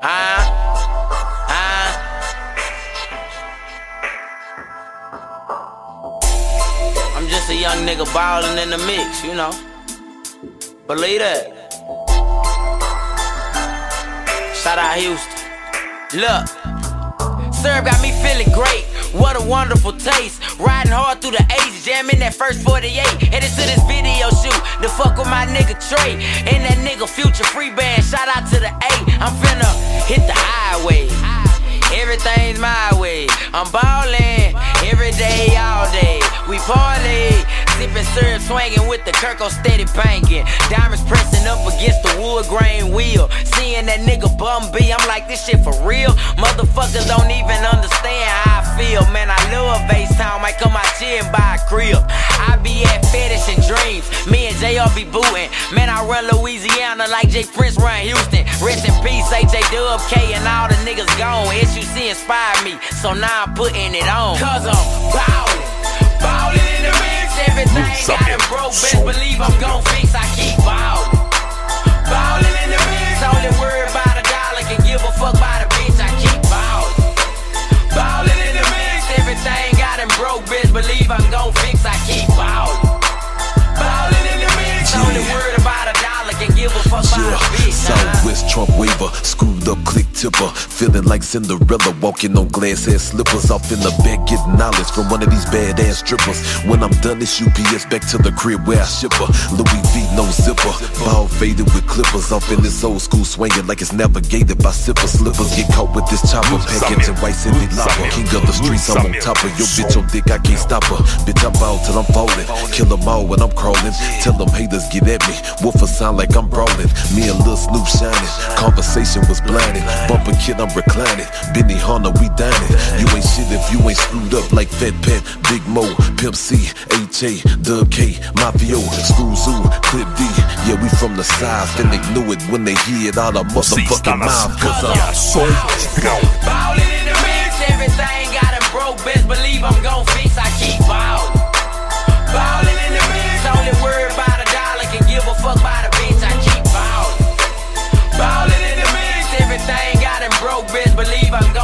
I'm just a young nigga ballin' in the mix, you know. Believe that. Shout out Houston. Look, Serve got me feeling great. What a wonderful taste. Riding hard through the A's, jamming that first 48. Headed to this video shoot to fuck with my nigga Trey and that nigga Future Free Band. Shout out to the A. I'm finna hit the highway. Everything's my way. I'm ballin' every day, all day. We parlay, sippin' syrup, swinging with the Kirko steady banking. Diamonds pressing up against the wood grain wheel. Seeing that nigga Bum B, I'm like, this shit for real. Motherfuckers don't even understand how I feel. Man, I love H-Town, might come out here and buy a crib. I be at Fetish and Dreams, me and JR be bootin'. Man, I run Louisiana like J Prince run Houston. Rest in peace, AJ Dub K and all the niggas gone. SUC inspired me, so now I'm putting it on. Cause I'm ballin'. Ballin' in the mix, everything got it broke. Best believe I'm gon' fix, I keep ballin'. Ballin' in the mix, only worry about a dollar, can give a fuck about a bitch, I keep ballin'. Ballin' in the mix, everything got it broke. Best believe I'm gon' fix, I keep ballin'. Ballin' in the mix, only worry about a dollar, can give a fuck about a bitch. Southwest Trump waver, screwed up click tipper, feeling like Cinderella walking on glass ass slippers. Off in the bed getting knowledge from one of these badass strippers. When I'm done, it's UPS back to the crib where I ship her. Louis V no zipper, ball faded with clippers. Off in this old school swinging like it's navigated by zipper slippers. Get caught with this chopper, packaging white Cindy Lauper. King of the streets, I'm on top of your bitch on dick, I can't stop her. Bitch, I ball till I'm falling, kill them all when I'm crawling. Tell them haters get at me, woofer sound like I'm brawling. Me and Lil Snoop shining, conversation was blinding. Bumper kid, I'm reclining. Benny Hunter, we dining. You ain't shit if you ain't screwed up like Fat Pat, Big Mo, Pimp C, H.A., Dub K, Mafio, Screw Zoo, Clip D. Yeah, we from the South, and they knew it when they hear it out of motherfucking mouth. Cause I'm so ballin' in the mix, everything got it broke. Best believe I'm gon' fix, I keep ballin'. Ballin' in the mix, only worry about a dollar, can give a fuck about a bitch, I keep ballin'. Ballin' in the mix, everything got it broke. Best believe I'm